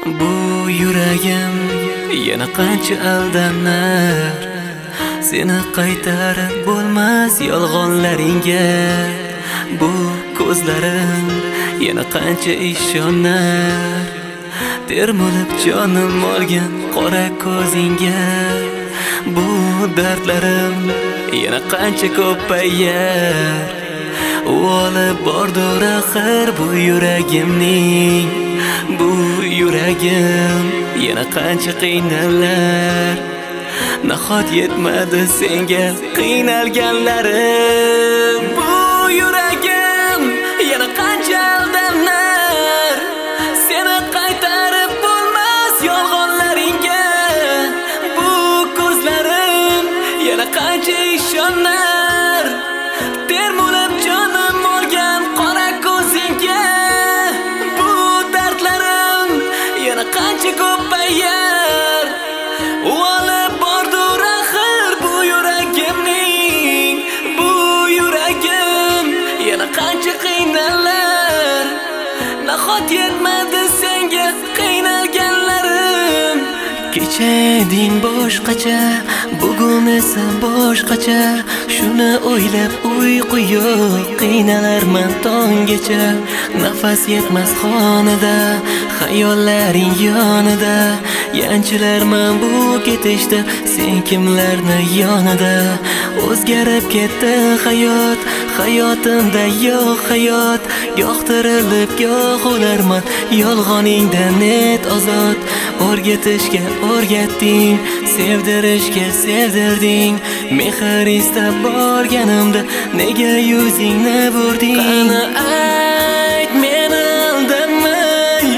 Bu yuragim yana qancha aldanar, seni qaytarib bo'lmas yolg'onlaringga. Bu ko'zlarim yana qancha ishonar, termulib jonim olgan qora ko'zingga. Bu dardlarim yana qancha ko'payar, u olib bordur axir bu yuragimning. Bu yuragim yana qancha qiynalar, nahot yetmadi senga qiynalganlarim. Bu yuragim yana qancha aldanar, seni qaytarib bo'lmas yolg'onlaringga. Bu ko'zlarim yana qancha ishonar, termulib jonim olgan qora ko'zingga. Bu dardlarim yana qancha ko'payar, u olib bordur axir bu yuragimning. Bu yuragim yana qancha qiynalar, nahot yetmadi senga qiynalganlarim. Kecha eding boshqacha, bugun esa boshqacha. Shuni o'ylab uyqu yo'q, qiynalarman tonggacha. Nafas yetmas xonada, xayollaring yonida. Yanchilarman bu ketishda, sen kimlarni yonida. O'zgarib ketdi hayot, hayotimda yo'q hayot. Goh tirilib, goh o'larman, yolg'oningdan net ozod. O'rgatishga o'rgatding, sevdirishga sevdirding. Mehr istab borganimda nega yuzingni burding? Qani ayt, meni aldamay,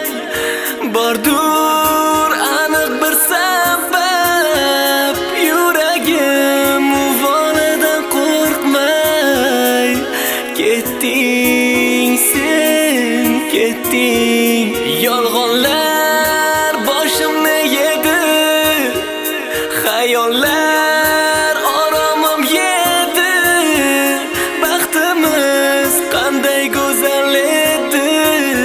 bordur aniq bir sabab. Yuragim uvolidan qo'rqmay ketding, sen ketding. Yolg'onlar boshimni yedi, xayollar oromim yedi. Baxtimiz qanday go'zal edi,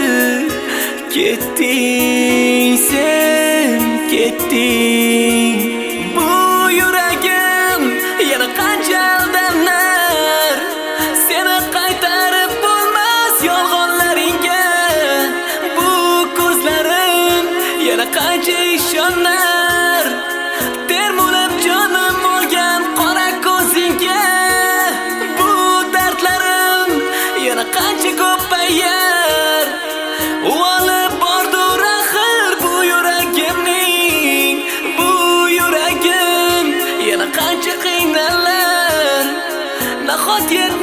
ketding, sen ketding. Bu yuragim yana qancha aldanar, seni qaytarib bo'lmas yolg'onlaringga. Bu ko'zlarim yana qancha ishonar, termulib jonim olgan qora ko'zingga. Bu dardlarim yana qancha ko'payar, u olib bordur axir bu yuragimning. Bu yuragim yana qancha qiynalar, nahot